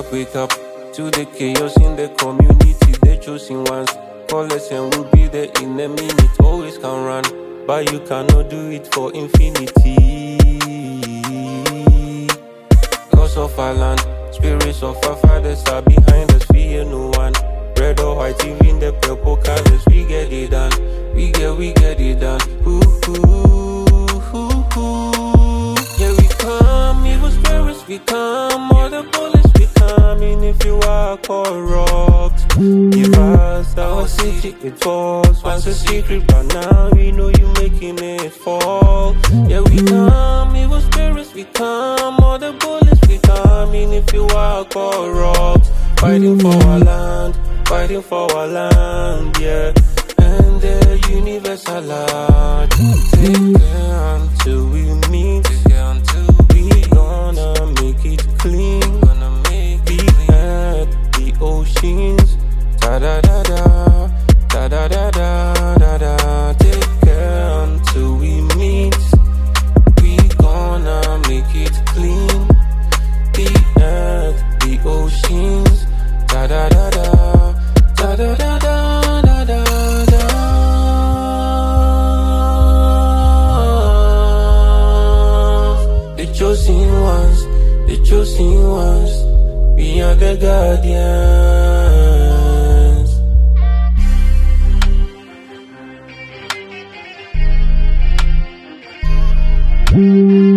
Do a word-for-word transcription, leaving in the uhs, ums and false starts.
wake up to the chaos in the community. The chosen ones, call us and we'll be there in a minute. Always can run, but you cannot do it for infinity. Gods of our land, spirits of our fathers are behind us, fear no one. Red or white, even the purple colors, we get it done. We get, we get it done. Ooh, ooh, ooh, ooh. Yeah, we come, evil spirits, we come. All the bullets, we come. And if you are corrupt, give us our city, it falls. Once a secret, but now we know you making it fall. Yeah, we come, evil spirits, we come. All the bullets, we come. And if you are corrupt, fighting for our land, fighting for our land, yeah. And the universal Lord, take care until we meet. We gonna make it clean. The earth, the oceans, da da da da, da da da da da da. Take care until we meet. We gonna make it clean. The earth, the oceans, da da da da, da da da da da da da. The chosen ones, the chosen ones, we are the guardians.